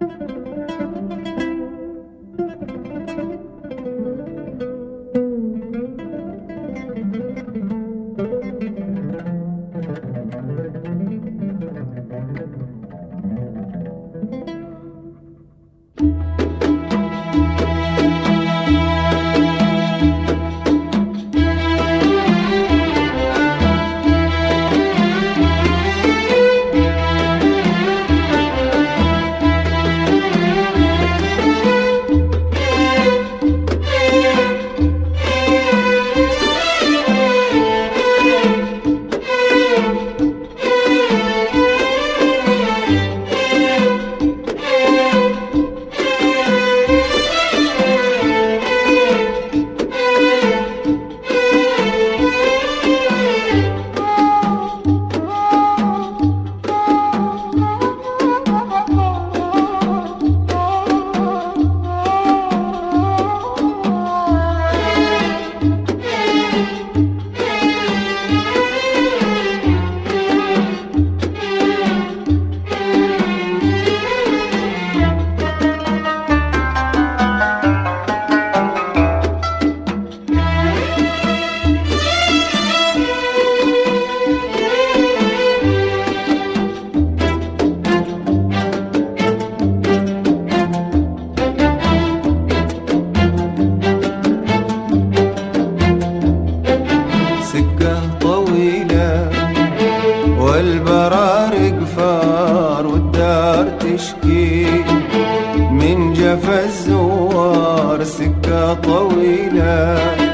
والبرارق فار والدار تشكي من جفا الزوار. سكة طويلة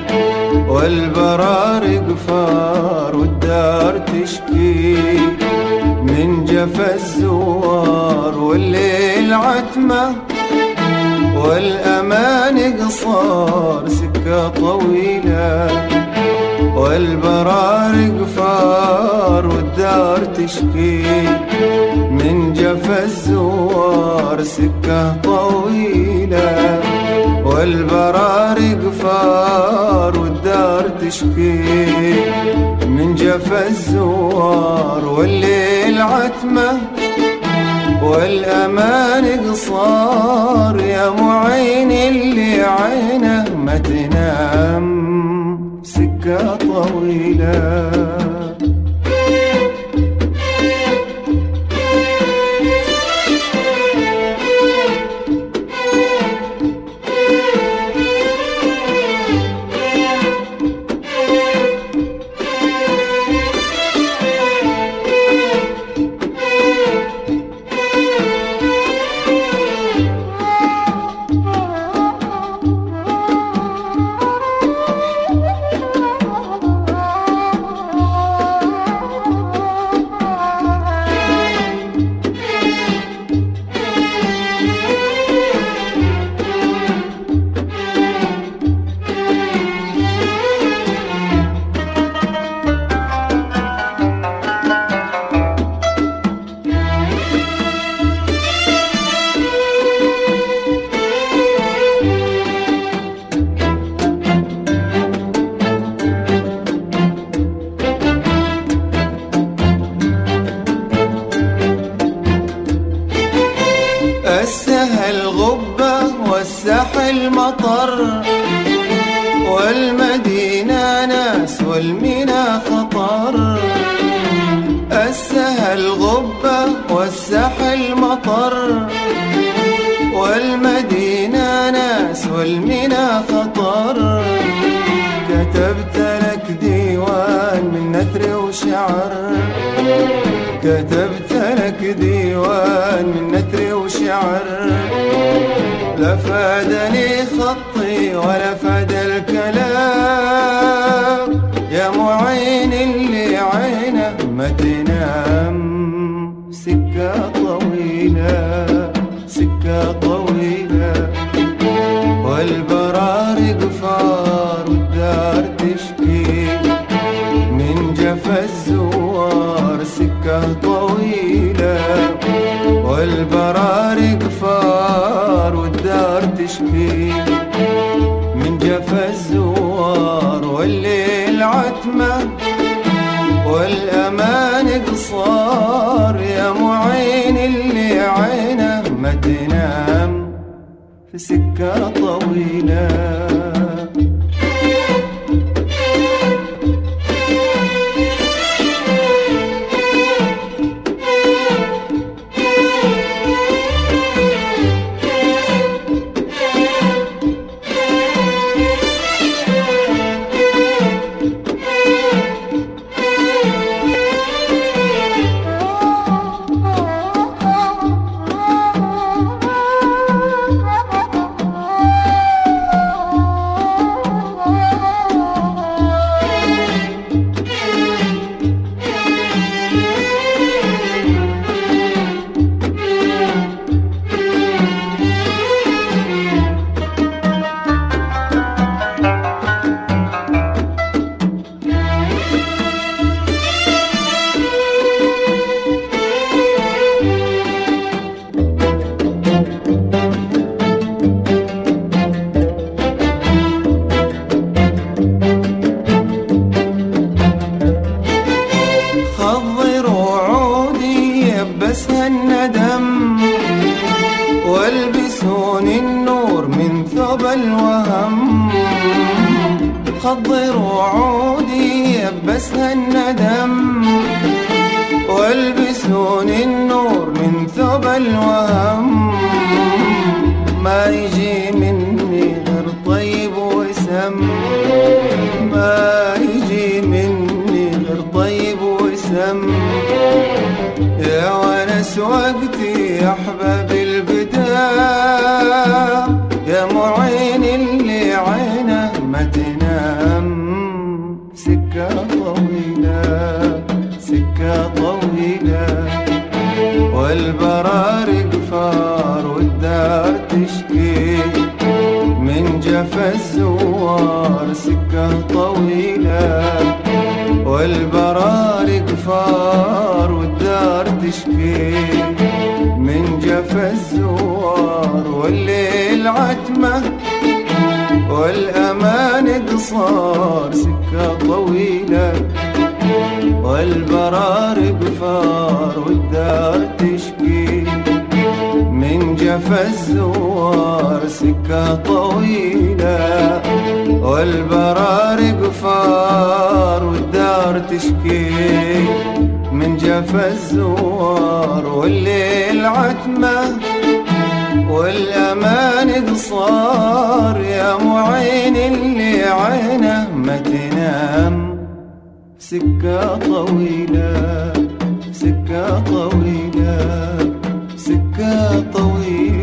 والبرارق فار والدار تشكي من جفا الزوار. والليل عتمة والأمان قصار. سكة طويلة والبرارق فار والدار تشكي من جفا الزوار. سكة طويلة والبرارق فار والدار تشكي من جفا الزوار. والليل عتمة والأمان قصار. يا معين اللي عينه ما تنام. سكة طويلة السهل غبة والساحل مطر. والمدينة ناس والمينا خطر. السهل غبة والساحل مطر. والمدينة ناس والمينا خطر. كتبت لك ديوان من نثر وشعر. كتبت لك ديوان من نثر وشعر. لا فادني خطي ولا فاد الكلام. يا معين اللي عينه ما تنام. سكة طويلة سكة طويلة والبرارق فار والدار تشكي من جفا الزوار. سكة طويلة والبرارق فار والدار تشكي من جفا الزوار. والليل عتمة والأمان قصار. يا معين اللي عينه ما تنام. سكة طويلة. يبسها الندم والبسون النور من ثوب الوهم. خضروا عودي يبسها الندم والبسون النور من ثوب الوهم. ما يجي مني غير طيب وسم، ما يجي مني غير طيب وسم. يا ونس وقتي يا احباب البداء، يا معين اللي عينه ما تنام. سكة طويلة سكة طويلة والبرارق فار والدار تشكي من جفا الزوار. سكة طويلة والبرارق فار والدار تشكي من جفا الزوار. والليل عتمة والأمان قصار. سكة طويلة والبرارق فار والدار تشكي من جفا الزوار. سكة طويلة والبرارق فار والدار تشكي من جفا الزوار. والليل عتمة والأمان قصار، يا معين اللي عينه ما تنام. سكة طويلة سكة طويلة سكة طويلة.